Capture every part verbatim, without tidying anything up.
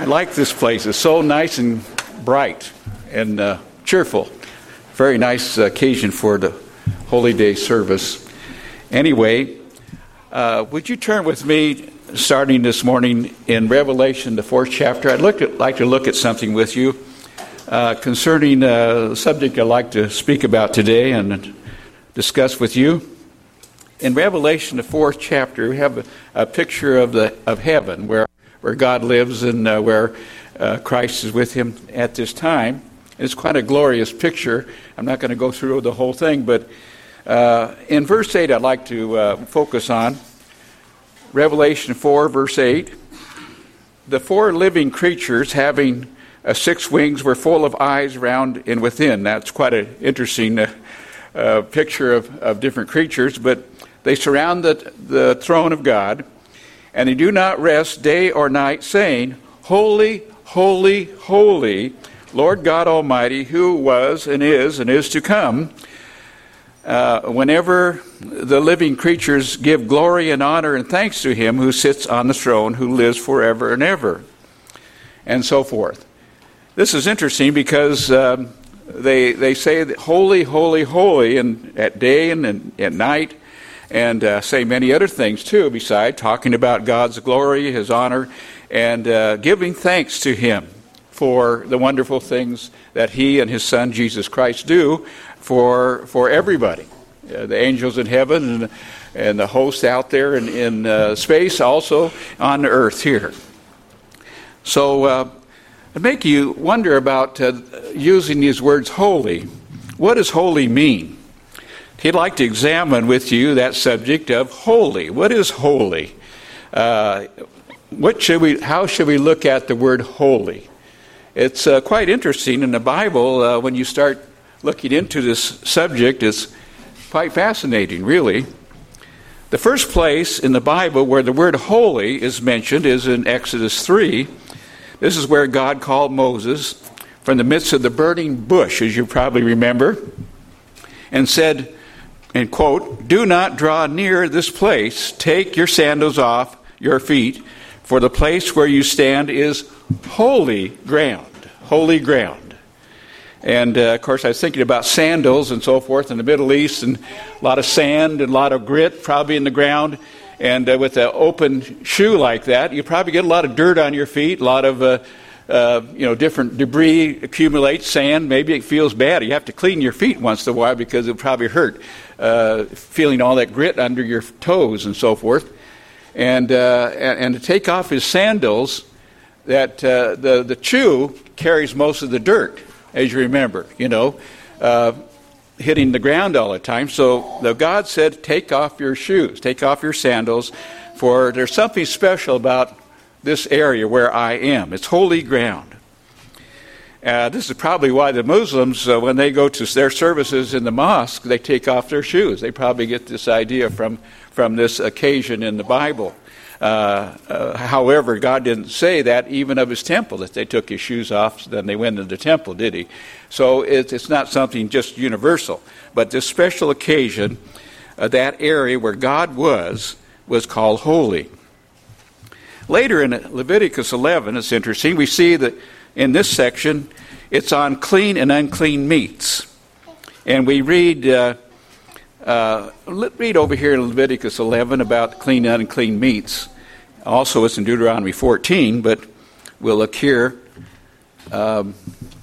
I like this place. It's so nice and bright and uh, cheerful. Very nice occasion for the Holy Day service. Anyway, uh, would you turn with me, starting this morning, in Revelation, the fourth chapter? I'd look at, like to look at something with you uh, concerning uh, the subject I'd like to speak about today and discuss with you. In Revelation, the fourth chapter, we have a, a picture of the of heaven, where where God lives and uh, where uh, Christ is with him at this time. It's quite a glorious picture. I'm not going to go through the whole thing, but uh, in verse eight, I'd like to uh, focus on Revelation four, verse eight. The four living creatures, having uh, six wings, were full of eyes round and within. That's quite an interesting uh, uh, picture of, of different creatures, but they surround the, the throne of God, and they do not rest day or night, saying, Holy, holy, holy, Lord God Almighty, who was and is and is to come. Uh, whenever the living creatures give glory and honor and thanks to him who sits on the throne, who lives forever and ever, and so forth. This is interesting because um, they they say that holy, holy, holy, and at day and, and at night, and uh, say many other things too, beside talking about God's glory, his honor, and uh, giving thanks to him for the wonderful things that he and his son Jesus Christ do for for everybody, uh, the angels in heaven and, and the hosts out there in, in uh, space, also on earth here. So uh, it make you wonder about uh, using these words holy. What does holy mean? He'd like to examine with you that subject of holy. What is holy? Uh, what should we? How should we look at the word holy? It's uh, quite interesting in the Bible uh, when you start looking into this subject. It's quite fascinating, really. The first place in the Bible where the word holy is mentioned is in Exodus three. This is where God called Moses from the midst of the burning bush, as you probably remember, and said, and quote, "Do not draw near this place. Take your sandals off your feet, for the place where you stand is holy ground." Holy ground. And uh, of course, I was thinking about sandals and so forth in the Middle East, and a lot of sand and a lot of grit probably in the ground. And uh, with an open shoe like that, you probably get a lot of dirt on your feet, a lot of uh, uh, you know different debris accumulates, sand. Maybe it feels bad. You have to clean your feet once in a while because it probably hurt. Uh, feeling all that grit under your toes and so forth, and uh, and, and to take off his sandals, that uh, the the shoe carries most of the dirt, as you remember, you know, uh, hitting the ground all the time. So the God said, "Take off your shoes, take off your sandals, for there's something special about this area where I am. It's holy ground." Uh, this is probably why the Muslims, uh, when they go to their services in the mosque, they take off their shoes. They probably get this idea from, from this occasion in the Bible. Uh, uh, however, God didn't say that even of his temple, that they took his shoes off, then they went into the temple, did he? So it, it's not something just universal. But this special occasion, uh, that area where God was, was called holy. Later in Leviticus eleven, it's interesting, we see that in this section, it's on clean and unclean meats. And we read, uh, uh, let read over here in Leviticus eleven about clean and unclean meats. Also, it's in Deuteronomy fourteen, but we'll look here. Um,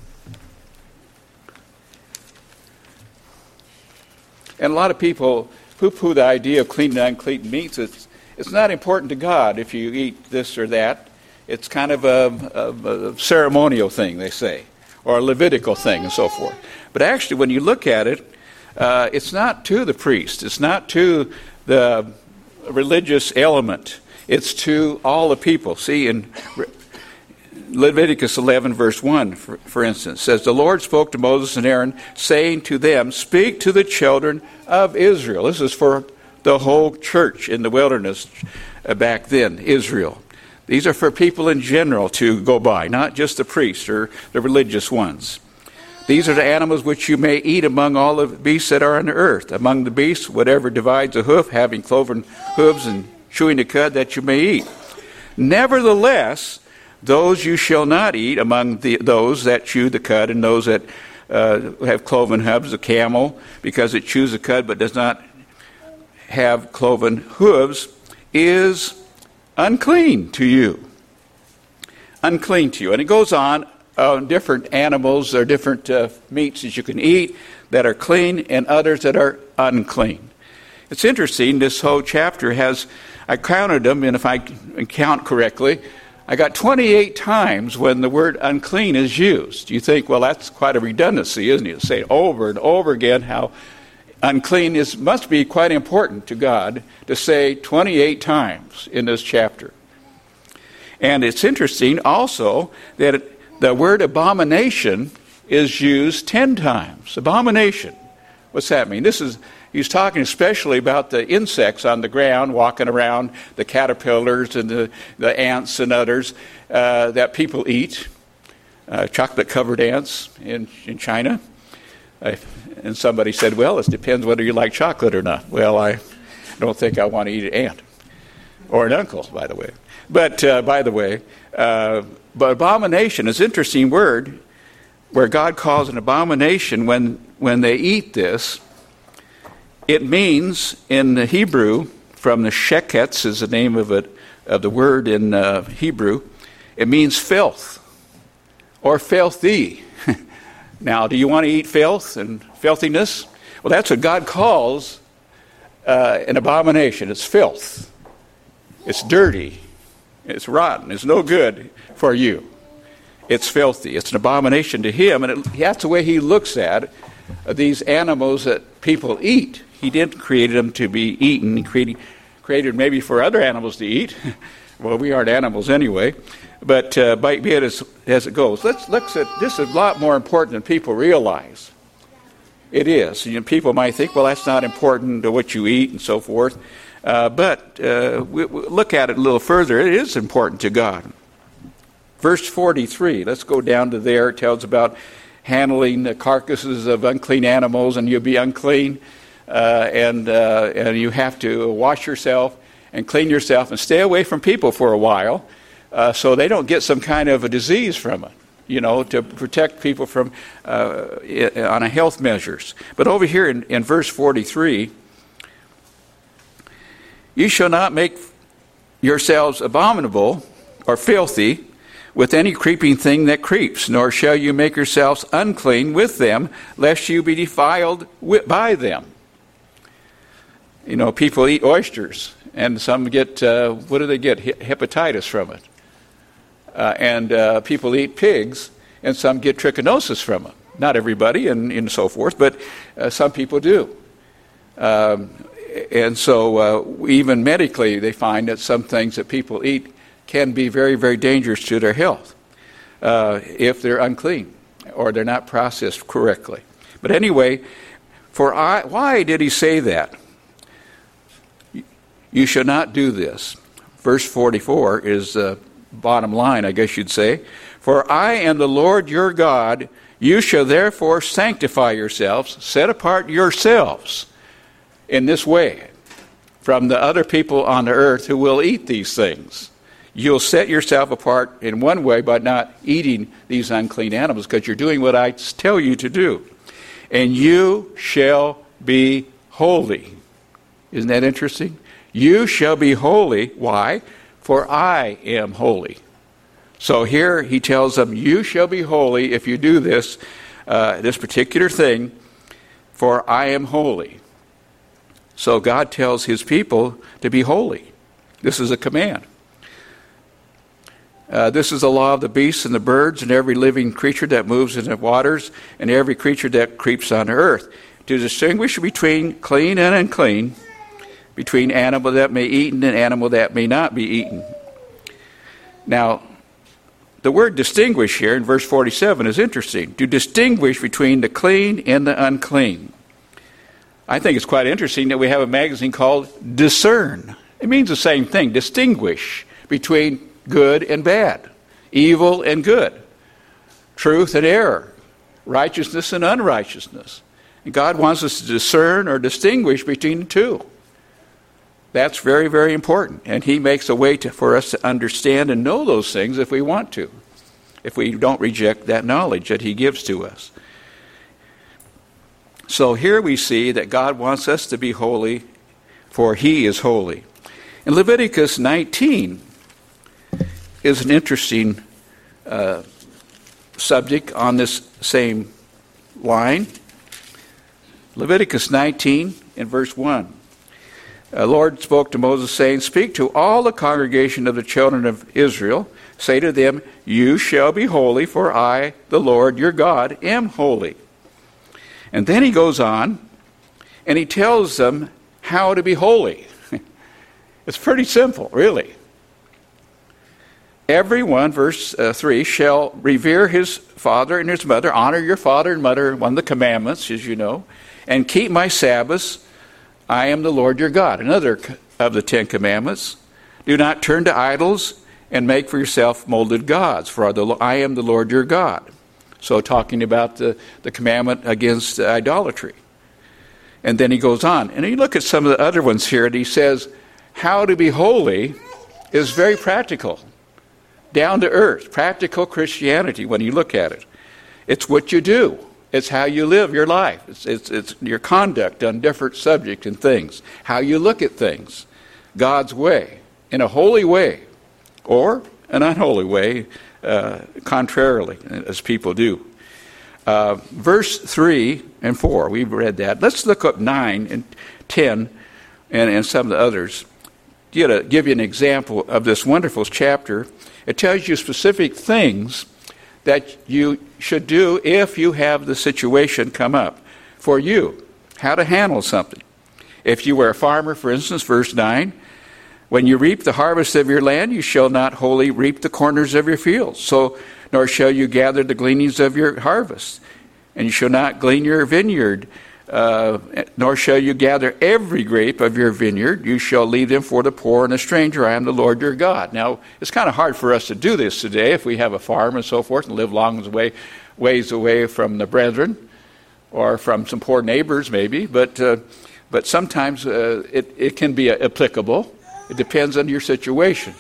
and a lot of people poo-poo the idea of clean and unclean meats. It's, it's not important to God if you eat this or that. It's kind of a, a, a ceremonial thing, they say, or a Levitical thing and so forth. But actually, when you look at it, uh, it's not to the priest. It's not to the religious element. It's to all the people. See, in Leviticus eleven, verse one, for, for instance, says, "The Lord spoke to Moses and Aaron, saying to them, Speak to the children of Israel." This is for the whole church in the wilderness uh, back then, Israel. These are for people in general to go by, not just the priests or the religious ones. "These are the animals which you may eat among all the beasts that are on the earth. Among the beasts, whatever divides a hoof, having cloven hooves and chewing the cud, that you may eat. Nevertheless, those you shall not eat among the, those that chew the cud and those that uh, have cloven hooves, the camel, because it chews the cud but does not have cloven hooves, is unclean to you. Unclean to you. And it goes on, uh, different animals or different uh, meats that you can eat that are clean and others that are unclean. It's interesting, this whole chapter has, I counted them, and if I count correctly, I got twenty-eight times when the word unclean is used. You think, well, that's quite a redundancy, isn't it? Say over and over again how unclean is must be quite important to God to say twenty-eight times in this chapter. And it's interesting also that the word abomination is used ten times. Abomination. What's that mean? This is he's talking especially about the insects on the ground, walking around, the caterpillars and the, the ants and others uh, that people eat. Uh, chocolate-covered ants in, in China. I, and somebody said, well, it depends whether you like chocolate or not. Well, I don't think I want to eat an ant. Or an uncle, by the way. But, uh, by the way, uh, but abomination is an interesting word where God calls an abomination when, when they eat this. It means in the Hebrew, from the sheketz is the name of it, of the word in uh, Hebrew, it means filth or filthy. Now, do you want to eat filth and filthiness? Well, that's what God calls uh, an abomination. It's filth. It's dirty. It's rotten. It's no good for you. It's filthy. It's an abomination to him, and it, that's the way he looks at uh, these animals that people eat. He didn't create them to be eaten. He created, created maybe for other animals to eat. Well, we aren't animals anyway. But uh, be it as, as it goes. Let's look at this is a lot more important than people realize. It is. You know, people might think, well, that's not important to what you eat and so forth. Uh, but uh, we, we look at it a little further. It is important to God. Verse forty-three, let's go down to there. It tells about handling the carcasses of unclean animals, and you'll be unclean, uh, and uh, and you have to wash yourself and clean yourself and stay away from people for a while, uh, so they don't get some kind of a disease from it. You know, to protect people from uh, on a health measures. But over here in, in verse forty-three, you shall not make yourselves abominable or filthy with any creeping thing that creeps, nor shall you make yourselves unclean with them, lest you be defiled with, by them. You know, people eat oysters, and some get, uh, what do they get? Hepatitis from it. Uh, and uh, people eat pigs, and some get trichinosis from it. Not everybody, and, and so forth, but uh, some people do. Um, and so uh, even medically, they find that some things that people eat can be very, very dangerous to their health uh, if they're unclean or they're not processed correctly. But anyway, for I, why did he say that? You shall not do this. Verse forty-four is the uh, bottom line, I guess you'd say. For I am the Lord your God. You shall therefore sanctify yourselves, set apart yourselves in this way from the other people on the earth who will eat these things. You'll set yourself apart in one way by not eating these unclean animals, because you're doing what I tell you to do. And you shall be holy. Isn't that interesting? You shall be holy. Why? For I am holy. So here he tells them, you shall be holy if you do this, uh, this particular thing, for I am holy. So God tells his people to be holy. This is a command. Uh, this is the law of the beasts and the birds and every living creature that moves in the waters and every creature that creeps on the earth, to distinguish between clean and unclean, between animal that may be eaten and animal that may not be eaten. Now, the word distinguish here in verse forty-seven is interesting. To distinguish between the clean and the unclean. I think it's quite interesting that we have a magazine called Discern. It means the same thing, distinguish between good and bad, evil and good, truth and error, righteousness and unrighteousness. And God wants us to discern or distinguish between the two. That's very, very important. And he makes a way to, for us to understand and know those things if we want to, if we don't reject that knowledge that he gives to us. So here we see that God wants us to be holy, for he is holy. In Leviticus nineteen is an interesting uh, subject on this same line. Leviticus nineteen in verse one. The Lord spoke to Moses, saying, "Speak to all the congregation of the children of Israel. Say to them, you shall be holy, for I, the Lord your God, am holy." And then he goes on, and he tells them how to be holy. It's pretty simple, really. Everyone, verse uh, three, shall revere his father and his mother. Honor your father and mother, one of the commandments, as you know. And keep my Sabbaths. I am the Lord your God. Another of the Ten Commandments. Do not turn to idols and make for yourself molded gods, for I am the Lord your God. So talking about the, the commandment against idolatry. And then he goes on. And you look at some of the other ones here, and he says, how to be holy is very practical. Down to earth. Practical Christianity, when you look at it. It's what you do. It's how you live your life. It's, it's, it's your conduct on different subjects and things. How you look at things. God's way. In a holy way. Or an unholy way. Uh, contrarily, as people do. Uh, verse three and four, we've read that. Let's look up nine and ten and, and some of the others. To give you an example of this wonderful chapter, it tells you specific things that you should do if you have the situation come up for you, how to handle something. If you were a farmer, for instance, verse nine, when you reap the harvest of your land, you shall not wholly reap the corners of your fields, so nor shall you gather the gleanings of your harvest. And you shall not glean your vineyard, uh, nor shall you gather every grape of your vineyard. You shall leave them for the poor and the stranger. I am the Lord your God. Now, it's kind of hard for us to do this today if we have a farm and so forth and live long way, ways away from the brethren or from some poor neighbors maybe. But uh, but sometimes uh, it, it can be applicable. It depends on your situation.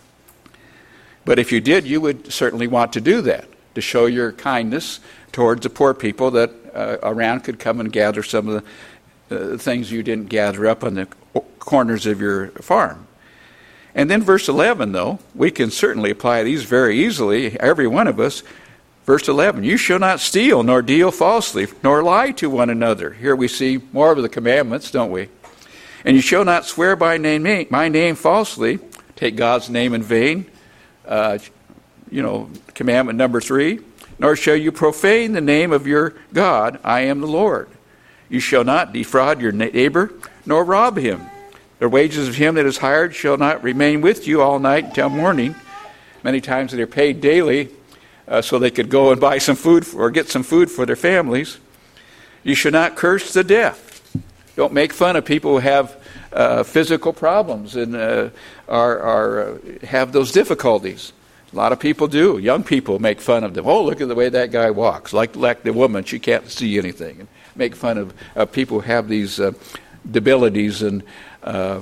But if you did, you would certainly want to do that, to show your kindness towards the poor people that uh, around could come and gather some of the uh, things you didn't gather up on the corners of your farm. And then verse eleven, though, we can certainly apply these very easily, every one of us. Verse eleven, you shall not steal, nor deal falsely, nor lie to one another. Here we see more of the commandments, don't we? And you shall not swear by name, my name falsely, take God's name in vain. Uh, you know, commandment number three. Nor shall you profane the name of your God. I am the Lord. You shall not defraud your neighbor, nor rob him. The wages of him that is hired shall not remain with you all night until morning. Many times they're paid daily uh, so they could go and buy some food for, or get some food for their families. You shall not curse the deaf. Don't make fun of people who have uh, physical problems and uh, are, are uh, have those difficulties. A lot of people do. Young people make fun of them. Oh, look at the way that guy walks. Like like the woman, she can't see anything. And make fun of uh, people who have these uh, debilities and uh,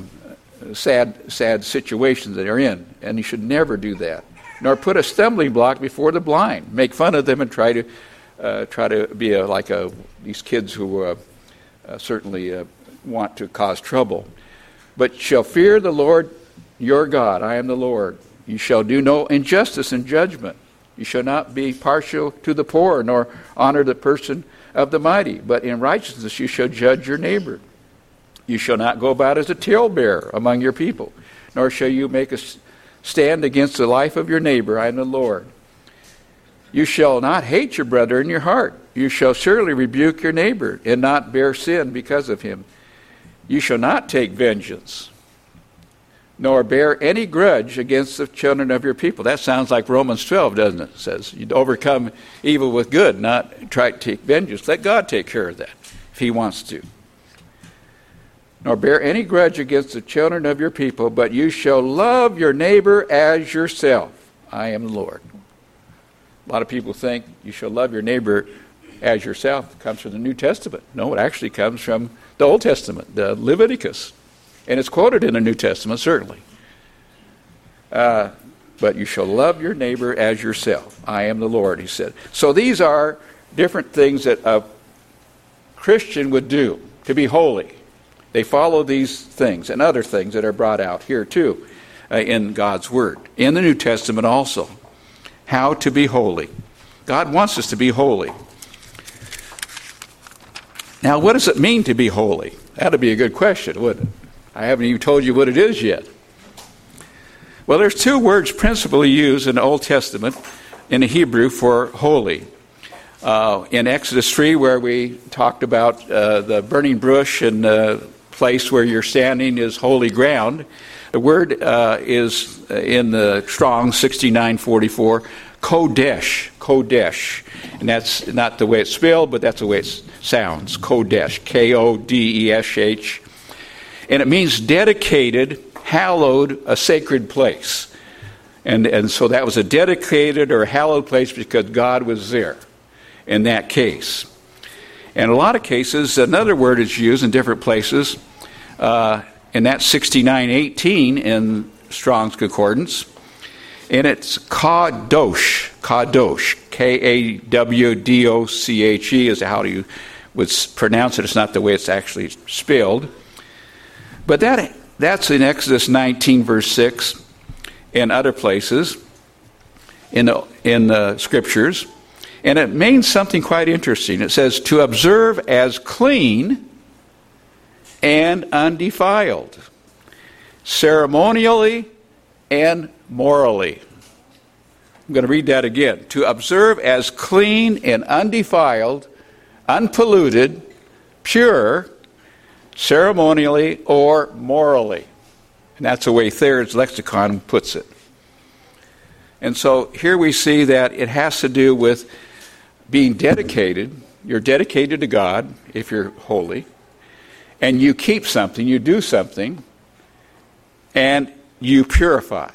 sad sad situations that they're in. And you should never do that. Nor put a stumbling block before the blind. Make fun of them and try to uh, try to be a, like a, these kids who. Uh, Uh, certainly uh, want to cause trouble. But shall fear the Lord your God. I am the Lord. You shall do no injustice in judgment. You shall not be partial to the poor, nor honor the person of the mighty. But in righteousness you shall judge your neighbor. You shall not go about as a talebearer among your people, nor shall you make a stand against the life of your neighbor. I am the Lord. You shall not hate your brother in your heart. You shall surely rebuke your neighbor and not bear sin because of him. You shall not take vengeance, nor bear any grudge against the children of your people. That sounds like Romans twelve, doesn't it? It says you'd overcome evil with good, not try to take vengeance. Let God take care of that if he wants to. Nor bear any grudge against the children of your people, but you shall love your neighbor as yourself. I am the Lord. A lot of people think you shall love your neighbor as yourself. It comes from the New Testament. No, it actually comes from the Old Testament, the Leviticus. And it's quoted in the New Testament, certainly. Uh, but you shall love your neighbor as yourself. I am the Lord, he said. So these are different things that a Christian would do to be holy. They follow these things and other things that are brought out here too uh, in God's Word. In the New Testament also. How to be holy. God wants us to be holy. Now, what does it mean to be holy? That would be a good question, wouldn't it? I haven't even told you what it is yet. Well, there's two words principally used in the Old Testament in the Hebrew for holy. Uh, in Exodus three, where we talked about uh, the burning bush and the place where you're standing is holy ground, the word uh, is in the Strong sixty-nine forty-four, Kodesh, Kodesh. And that's not the way it's spelled, but that's the way it sounds, Kodesh, K O D E S H. And it means dedicated, hallowed, a sacred place. And, and so that was a dedicated or hallowed place because God was there in that case. In a lot of cases, another word is used in different places, uh, and that's sixty-nine eighteen in Strong's Concordance. And it's kadosh, kadosh, K A W D O C H E is how you would pronounce it. It's not the way it's actually spelled. But that that's in Exodus nineteen, verse six, and other places in the, in the Scriptures. And it means something quite interesting. It says, to observe as clean and undefiled, ceremonially and morally. I'm going to read that again. To observe as clean and undefiled, unpolluted, pure, ceremonially or morally. And that's the way Thayer's lexicon puts it. And so here we see that it has to do with being dedicated. You're dedicated to God if you're holy. And you keep something, you do something, and you purify.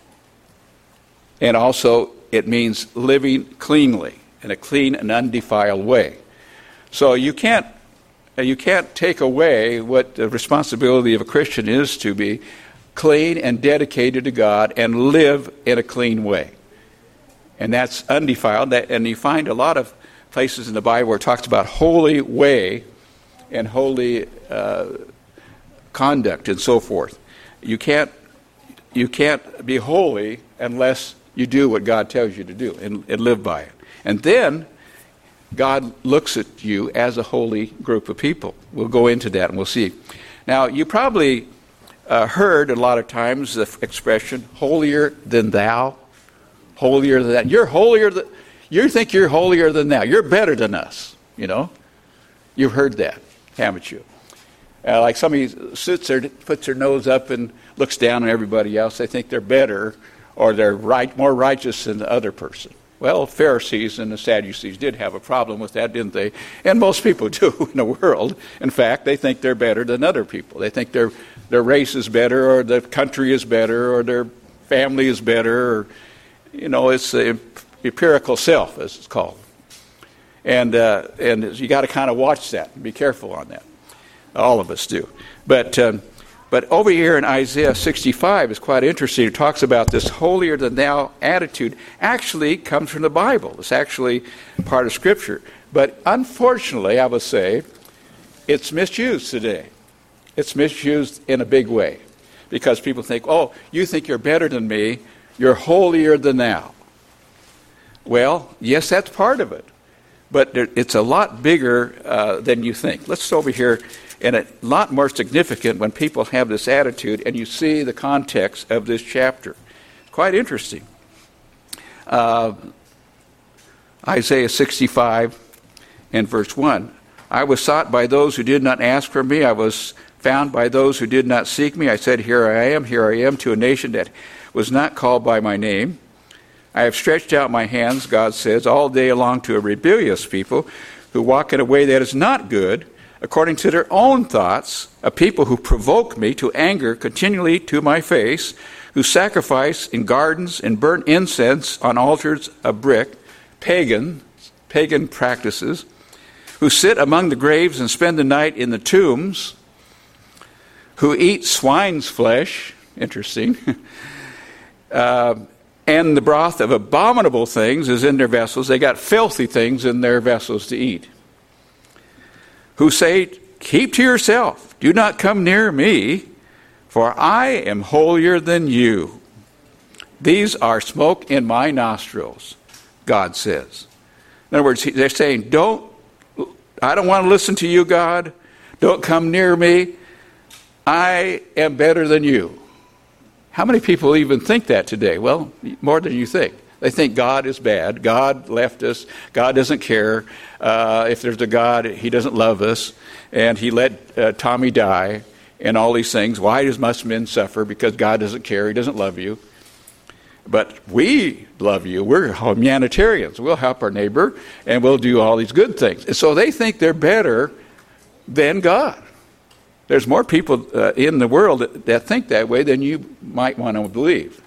And also it means living cleanly, in a clean and undefiled way. So you can't you can't take away what the responsibility of a Christian is to be clean and dedicated to God and live in a clean way. And that's undefiled. That, and you find a lot of places in the Bible where it talks about holy way and holy uh, conduct and so forth. You can't you can't be holy unless you do what God tells you to do and, and live by it. And then God looks at you as a holy group of people. We'll go into that and we'll see. Now, you probably uh, heard a lot of times the expression, holier than thou. Holier than that. You're holier than, you think you're holier than thou. You're better than us, you know. You've heard that, haven't you? Uh, like somebody sits there, puts their nose up and looks down on everybody else. They think they're better or they're right, more righteous than the other person. Well, Pharisees and the Sadducees did have a problem with that, didn't they? And most people do in the world. In fact, they think they're better than other people. They think their their race is better, or the country is better, or their family is better. Or, you know, it's the empirical self, as it's called. And uh, and you got to kind of watch that and be careful on that. All of us do. But um, but over here in Isaiah sixty-five is quite interesting. It talks about this holier than thou attitude. Actually comes from the Bible. It's actually part of Scripture. But unfortunately, I would say, it's misused today. It's misused in a big way. Because people think, oh, you think you're better than me. You're holier than thou. Well, yes, that's part of it. But there, it's a lot bigger uh, than you think. Let's over here. And a lot more significant when people have this attitude and you see the context of this chapter. Quite interesting. Uh, Isaiah sixty-five and verse one. I was sought by those who did not ask for me. I was found by those who did not seek me. I said, here I am, here I am, to a nation that was not called by my name. I have stretched out my hands, God says, all day long to a rebellious people who walk in a way that is not good, according to their own thoughts, a people who provoke me to anger continually to my face, who sacrifice in gardens and burn incense on altars of brick, pagan, pagan practices, who sit among the graves and spend the night in the tombs, who eat swine's flesh, interesting, uh, and the broth of abominable things is in their vessels. They got filthy things in their vessels to eat. Who say, keep to yourself, do not come near me, for I am holier than you. These are smoke in my nostrils, God says. In other words, they're saying, don't, I don't want to listen to you, God. Don't come near me. I am better than you. How many people even think that today? Well, more than you think. They think God is bad. God left us. God doesn't care. Uh, if there's a God, he doesn't love us. And he let uh, Tommy die and all these things. Why does must men suffer? Because God doesn't care. He doesn't love you. But we love you. We're humanitarians. We'll help our neighbor and we'll do all these good things. And so they think they're better than God. There's more people uh, in the world that, that think that way than you might want to believe.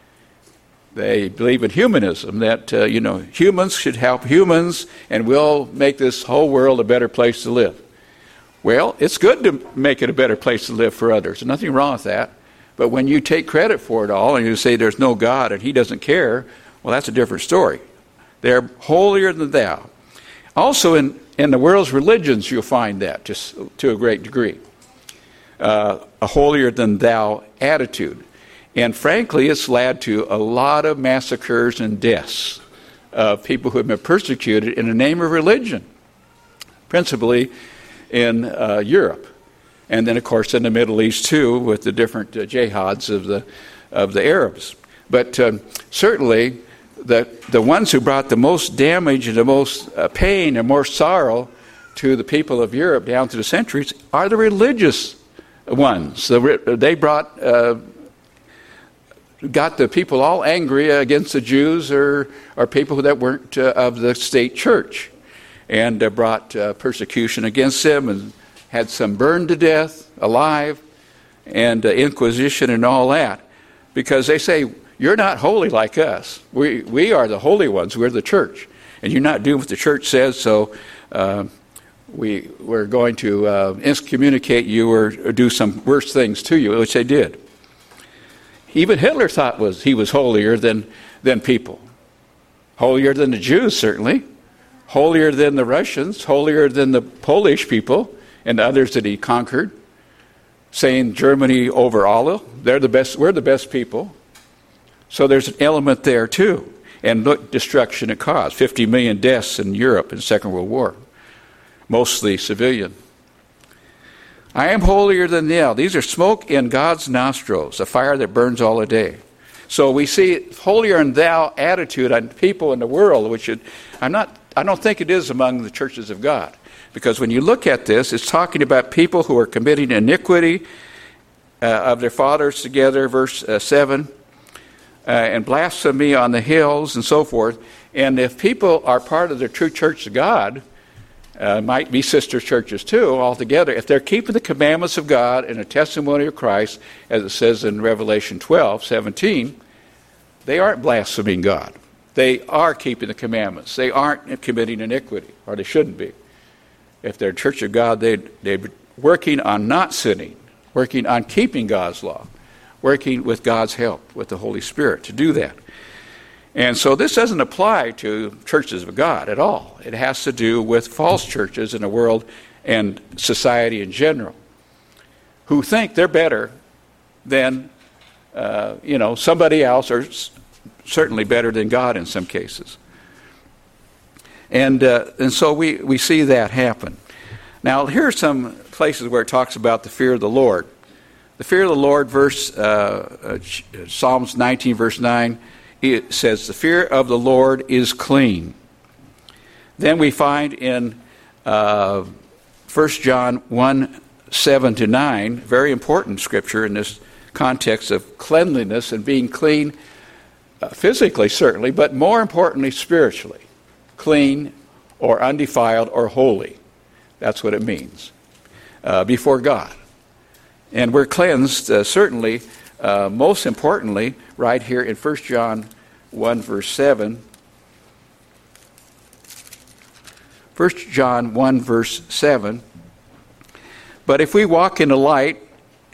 They believe in humanism, that, uh, you know, humans should help humans and we'll make this whole world a better place to live. Well, it's good to make it a better place to live for others. There's nothing wrong with that. But when you take credit for it all and you say there's no God and he doesn't care, well, that's a different story. They're holier than thou. Also, in, in the world's religions, you'll find that just to a great degree. Uh, a holier than thou attitude. And frankly, it's led to a lot of massacres and deaths of people who have been persecuted in the name of religion, principally in uh, Europe. And then, of course, in the Middle East, too, with the different uh, jihads of the of the Arabs. But um, certainly, the, the ones who brought the most damage and the most uh, pain and more sorrow to the people of Europe down through the centuries are the religious ones. They brought, uh, got the people all angry against the Jews or, or people that weren't uh, of the state church, and uh, brought uh, persecution against them, and had some burned to death alive, and uh, inquisition and all that, because they say, you're not holy like us. We we are the holy ones. We're the church, and you're not doing what the church says, so uh, We, we're going to uh, excommunicate you or, or do some worse things to you, which they did. Even Hitler thought was he was holier than, than people. Holier than the Jews, certainly. Holier than the Russians. Holier than the Polish people and others that he conquered. Saying Germany over all, they're the best, we're the best people. So there's an element there too. And look, destruction it caused. fifty million deaths in Europe in the Second World War. Mostly civilian. I am holier than thou. These are smoke in God's nostrils, a fire that burns all the day. So we see holier than thou attitude on people in the world, which it, I'm not. I don't think it is among the churches of God, because when you look at this, it's talking about people who are committing iniquity uh, of their fathers together, verse uh, seven, uh, and blasphemy on the hills and so forth. And if people are part of the true church of God, Uh, might be sister churches too, altogether. If they're keeping the commandments of God and a testimony of Christ, as it says in Revelation twelve seventeen, they aren't blaspheming God. They are keeping the commandments. They aren't committing iniquity, or they shouldn't be. If they're a church of God, they, they're working on not sinning, working on keeping God's law, working with God's help, with the Holy Spirit to do that. And so this doesn't apply to churches of God at all. It has to do with false churches in the world and society in general, who think they're better than, uh, you know, somebody else, or s- certainly better than God in some cases. And uh, and so we, we see that happen. Now, here are some places where it talks about the fear of the Lord. The fear of the Lord, verse uh, uh, Psalms nineteen, verse nine, it says, the fear of the Lord is clean. Then we find in uh, First John one, seven to nine, very important scripture in this context of cleanliness and being clean, uh, physically certainly, but more importantly spiritually. Clean or undefiled or holy. That's what it means. Uh, before God. And we're cleansed, uh, certainly, uh, most importantly, right here in First John one, verse seven. First John one, verse seven. But if we walk in the light,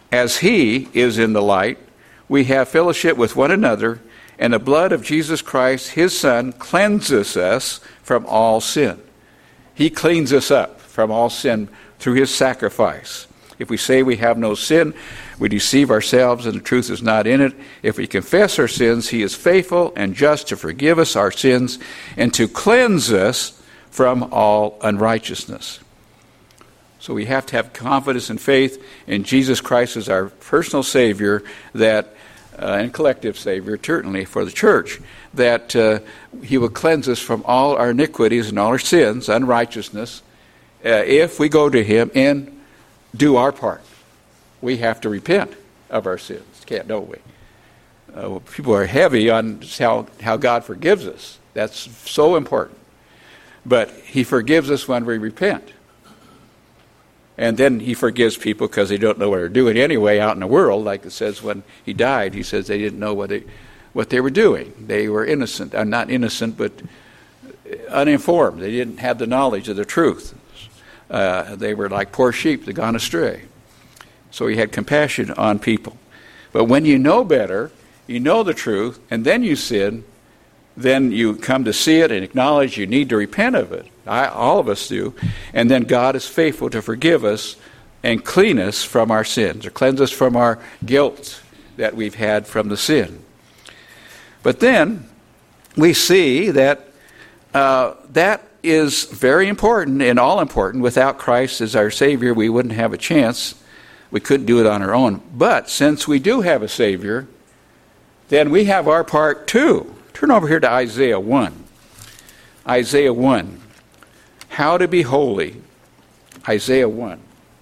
as he is in the light, we have fellowship with one another, and the blood of Jesus Christ, his Son, cleanses us from all sin. He cleans us up from all sin through his sacrifice. If we say we have no sin, we deceive ourselves and the truth is not in it. If we confess our sins, he is faithful and just to forgive us our sins and to cleanse us from all unrighteousness. So we have to have confidence and faith in Jesus Christ as our personal Savior, that uh, and collective Savior, certainly for the church, that uh, he will cleanse us from all our iniquities and all our sins, unrighteousness, uh, if we go to him and do our part. We have to repent of our sins, can't, don't we? Uh, people are heavy on how, how God forgives us. That's so important. But he forgives us when we repent. And then he forgives people because they don't know what they're doing anyway out in the world. Like it says when he died, he says they didn't know what they, what they were doing. They were innocent. Uh, not innocent, but uninformed. They didn't have the knowledge of the truth. Uh, they were like poor sheep that gone astray. So he had compassion on people. But when you know better, you know the truth, and then you sin, then you come to see it and acknowledge you need to repent of it. I, all of us do. And then God is faithful to forgive us and clean us from our sins, or cleanse us from our guilt that we've had from the sin. But then we see that uh, that is very important and all important. Without Christ as our Savior, we wouldn't have a chance. We couldn't do it on our own. But since we do have a Savior, then we have our part too. Turn over here to Isaiah one. Isaiah one. How to be holy. Isaiah one.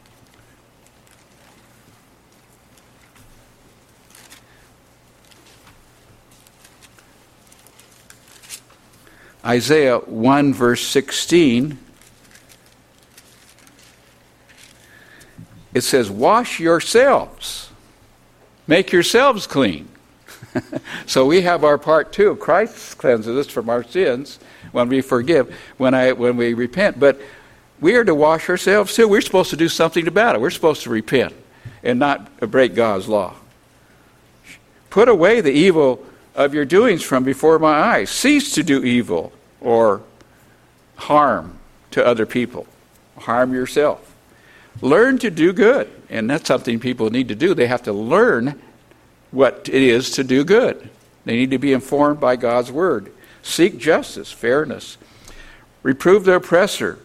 Isaiah one verse sixteen. It says, wash yourselves. Make yourselves clean. So we have our part too. Christ cleanses us from our sins when we forgive, when I when we repent. But we are to wash ourselves too. We're supposed to do something about it. We're supposed to repent and not break God's law. Put away the evil of your doings from before my eyes. Cease to do evil or harm to other people. Harm yourself. Learn to do good. And that's something people need to do. They have to learn what it is to do good. They need to be informed by God's word. Seek justice, fairness. Reprove the oppressor.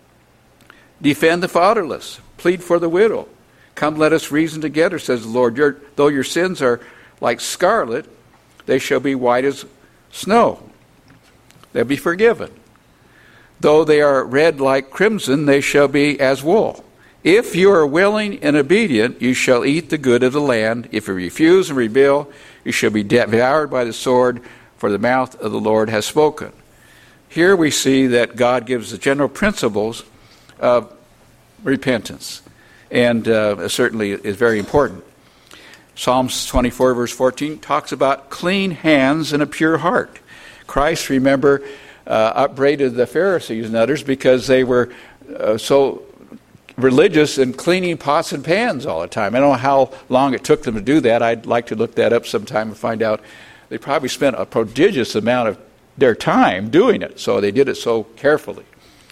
Defend the fatherless. Plead for the widow. Come, let us reason together, says the Lord. Your, though your sins are like scarlet, they shall be white as snow. They'll be forgiven. Though they are red like crimson, they shall be as wool. If you are willing and obedient, you shall eat the good of the land. If you refuse and rebel, you shall be devoured by the sword, for the mouth of the Lord has spoken. Here we see that God gives the general principles of repentance, and uh, certainly is very important. Psalms twenty-four verse fourteen talks about clean hands and a pure heart. Christ, remember, uh, upbraided the Pharisees and others because they were uh, so religious and cleaning pots and pans all the time. I don't know how long it took them to do that. I'd like to look that up sometime and find out. They probably spent a prodigious amount of their time doing it, so they did it so carefully.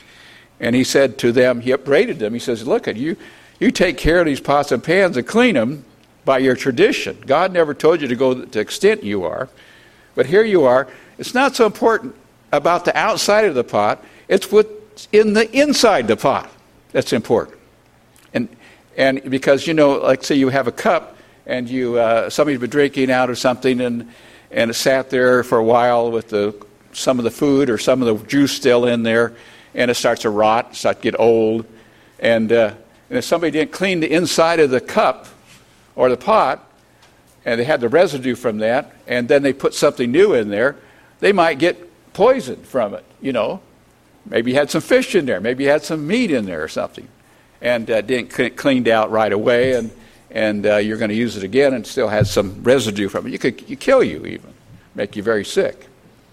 And he said to them, he upbraided them, he says, look, at you, you take care of these pots and pans and clean them by your tradition. God never told you to go to the extent you are, but here you are. It's not so important about the outside of the pot, it's what's in the inside the pot. That's important. And and because, you know, like say you have a cup and you uh, somebody's been drinking out of something and and it sat there for a while with the some of the food or some of the juice still in there, and it starts to rot, starts to get old. And, uh, and if somebody didn't clean the inside of the cup or the pot, and they had the residue from that, and then they put something new in there, they might get poisoned from it, you know. Maybe you had some fish in there. Maybe you had some meat in there or something. And uh, didn't get cleaned out right away, and and uh, you're going to use it again and still has some residue from it. You could you kill you even, make you very sick.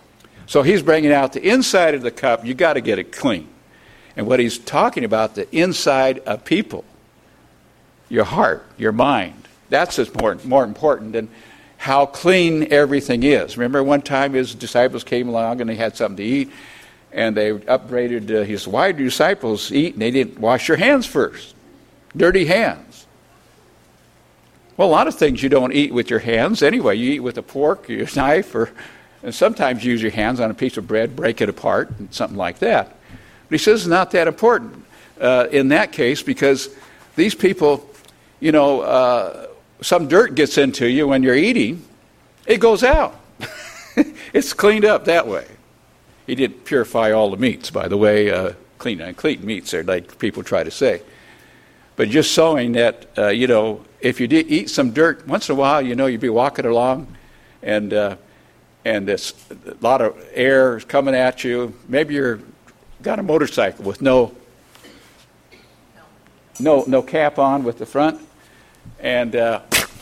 So he's bringing out the inside of the cup. You got to get it clean. And what he's talking about, the inside of people, your heart, your mind, That's more, more important than how clean everything is. Remember one time his disciples came along and they had something to eat, and they upbraided, uh, he said, why do disciples eat and they didn't wash their hands first? Dirty hands. Well, a lot of things you don't eat with your hands anyway. You eat with a fork, a knife, or and sometimes you use your hands on a piece of bread, break it apart, and something like that. But he says it's not that important uh, in that case, because these people, you know, uh, some dirt gets into you when you're eating, it goes out. It's cleaned up that way. He didn't purify all the meats, by the way. Uh, clean and clean meats are like people try to say. But just showing that, uh, you know, if you did eat some dirt, once in a while, you know, you'd be walking along and uh, and this, a lot of air is coming at you. Maybe you're got a motorcycle with no no no cap on with the front, and uh,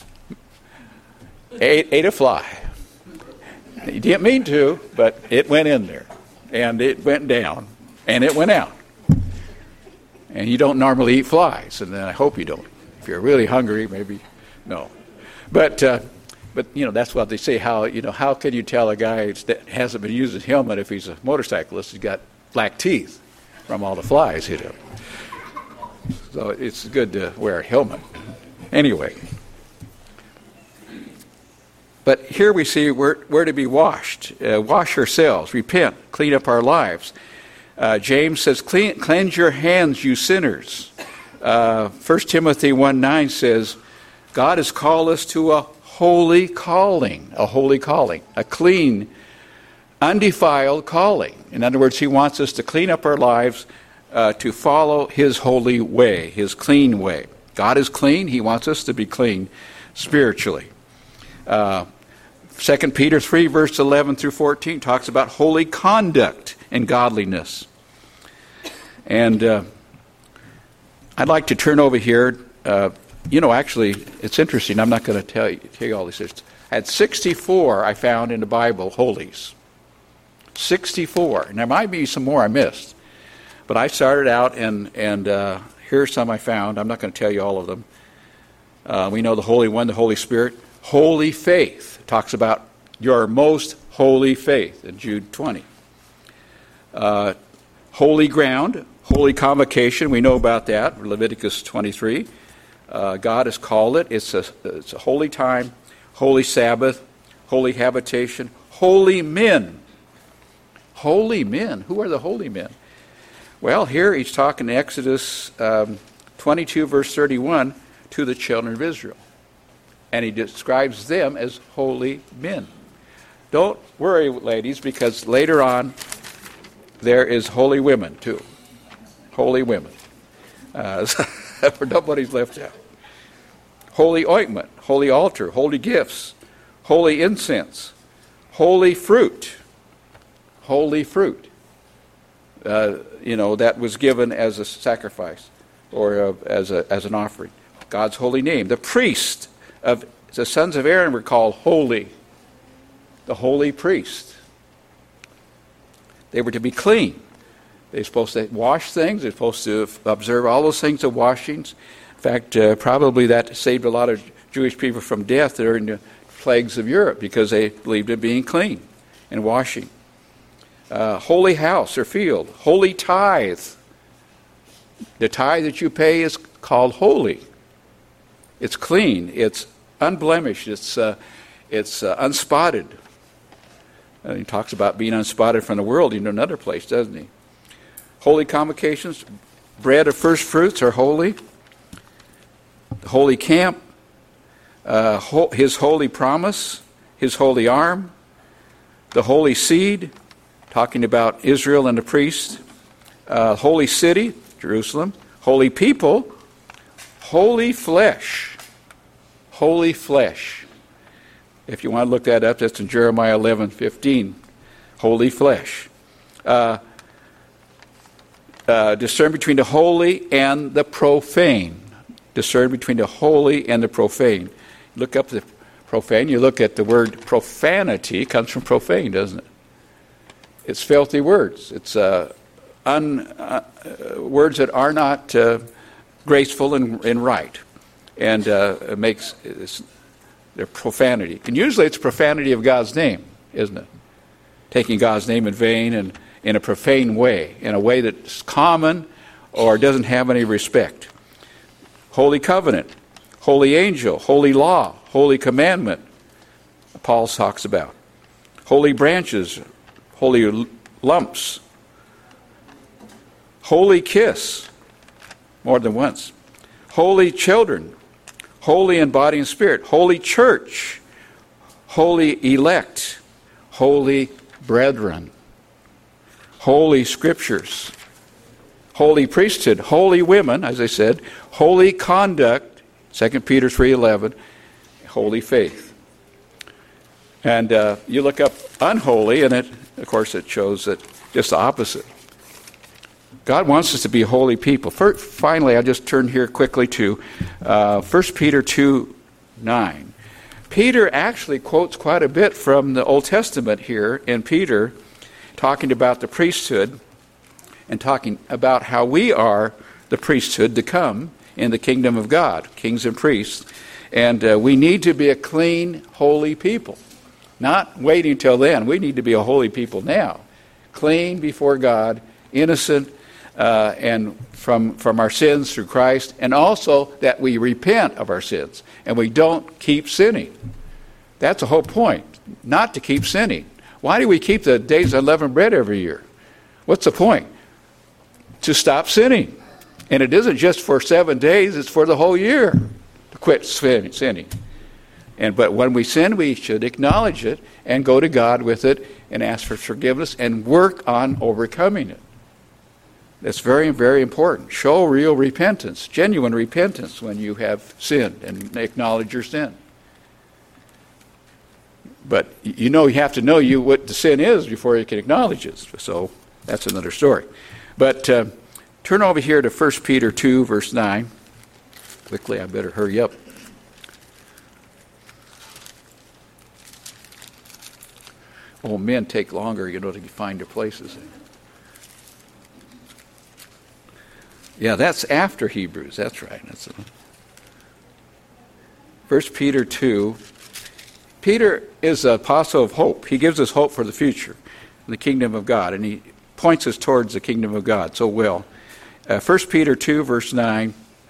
ate, ate a fly. You didn't mean to, but it went in there, and it went down, and it went out. And you don't normally eat flies, and then I hope you don't. If you're really hungry, maybe no. But uh, but you know that's what they say. How you know how can you tell a guy that hasn't been using a helmet if he's a motorcyclist? He's got black teeth from all the flies hit him. So it's good to wear a helmet. Anyway. But here we see we're, we're to be washed, uh, wash ourselves, repent, clean up our lives. Uh, James says, Clean, cleanse your hands, you sinners. Uh, First Timothy one nine says, God has called us to a holy calling, a holy calling, a clean, undefiled calling. In other words, he wants us to clean up our lives, uh, to follow his holy way, his clean way. God is clean. He wants us to be clean spiritually. Uh, Second Peter three, verse eleven through fourteen talks about holy conduct and godliness. And uh, I'd like to turn over here. Uh, you know, actually, it's interesting. I'm not going to tell you, tell you all this. I had sixty-four I found in the Bible, holies. sixty-four. And there might be some more I missed. But I started out, and, and uh, here's some I found. I'm not going to tell you all of them. Uh, we know the Holy One, the Holy Spirit. Holy faith talks about your most holy faith in Jude twenty. Uh, holy ground, holy convocation, we know about that, Leviticus twenty-three. Uh, God has called it. It's a, it's a holy time, holy Sabbath, holy habitation, holy men. Holy men. Who are the holy men? Well, here he's talking in Exodus um, twenty-two, verse thirty-one, to the children of Israel. And he describes them as holy men. Don't worry, ladies, because later on there is holy women too. Holy women. Uh, for nobody's left out. Holy ointment, holy altar, holy gifts, holy incense, holy fruit. Holy fruit. Uh, you know, that was given as a sacrifice or uh, as a, as an offering. God's holy name. The priest of the sons of Aaron were called holy. The holy priest. They were to be clean. They're supposed to wash things. They're supposed to observe all those things of washings. In fact, uh, probably that saved a lot of Jewish people from death during the plagues of Europe because they believed in being clean and washing. Uh, holy house or field. Holy tithe. The tithe that you pay is called holy. It's clean. It's unblemished. It's uh, it's uh, unspotted. Uh, he talks about being unspotted from the world in another place, doesn't he? Holy convocations, bread of first fruits are holy. The holy camp, uh, ho- his holy promise, his holy arm, the holy seed, talking about Israel and the priest, uh, holy city, Jerusalem, holy people, holy flesh. Holy flesh. If you want to look that up, that's in Jeremiah eleven fifteen. Holy flesh. Uh, uh, discern between the holy and the profane. Discern between the holy and the profane. Look up the profane. You look at the word profanity. It comes from profane, doesn't it? It's filthy words. It's uh, un, uh, words that are not uh, graceful and, and right. and uh, it makes it's, they're profanity. And usually it's profanity of God's name, isn't it? Taking God's name in vain and in a profane way, in a way that's common or doesn't have any respect. Holy covenant, holy angel, holy law, holy commandment, Paul talks about. Holy branches, holy lumps, holy kiss, more than once. Holy children, holy in body and spirit, holy church, holy elect, holy brethren, holy scriptures, holy priesthood, holy women, as I said, holy conduct, Second Peter three eleven, holy faith. And uh, you look up unholy, and it, of course, it shows that just the opposite. God wants us to be holy people. First, finally, I'll just turn here quickly to uh, First Peter two nine. Peter actually quotes quite a bit from the Old Testament here in Peter, talking about the priesthood and talking about how we are the priesthood to come in the kingdom of God, kings and priests. And uh, we need to be a clean, holy people. Not waiting until then. We need to be a holy people now. Clean before God, innocent, uh, and from, from our sins through Christ, and also that we repent of our sins, and we don't keep sinning. That's the whole point, not to keep sinning. Why do we keep the days of unleavened bread every year? What's the point? To stop sinning. And it isn't just for seven days, it's for the whole year to quit sinning. And but when we sin, we should acknowledge it and go to God with it and ask for forgiveness and work on overcoming it. That's very, very important. Show real repentance, genuine repentance when you have sinned and acknowledge your sin. But you know you have to know you what the sin is before you can acknowledge it. So that's another story. But uh, turn over here to First Peter two, verse nine. Quickly, I better hurry up. Oh, men take longer, you know, to find their places. Yeah, that's after Hebrews. That's right. That's a... First Peter two. Peter is the apostle of hope. He gives us hope for the future, in the kingdom of God, and he points us towards the kingdom of God so well. Uh, First Peter two, verse nine.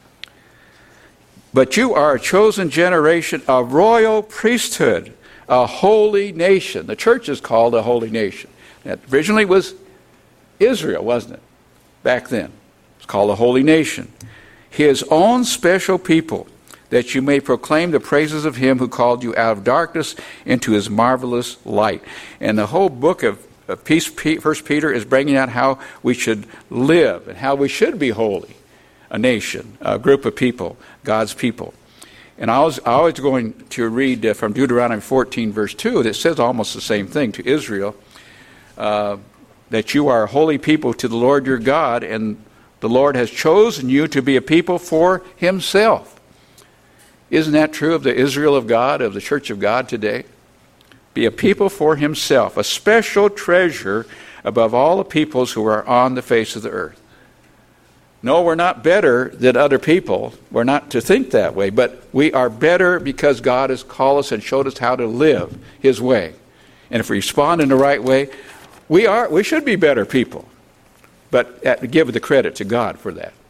But you are a chosen generation, a royal priesthood, a holy nation. The church is called a holy nation. That originally was Israel, wasn't it? Back then. It's called a holy nation. His own special people, that you may proclaim the praises of him who called you out of darkness into his marvelous light. And the whole book of First Peter is bringing out how we should live and how we should be holy. A nation, a group of people, God's people. And I was, I was going to read uh, from Deuteronomy fourteen, verse two, that says almost the same thing to Israel, uh, that you are a holy people to the Lord your God, and the Lord has chosen you to be a people for himself. Isn't that true of the Israel of God, of the church of God today? Be a people for himself, a special treasure above all the peoples who are on the face of the earth. No, we're not better than other people. We're not to think that way. But we are better because God has called us and showed us how to live his way. And if we respond in the right way, we are we should be better people. But give the credit to God for that.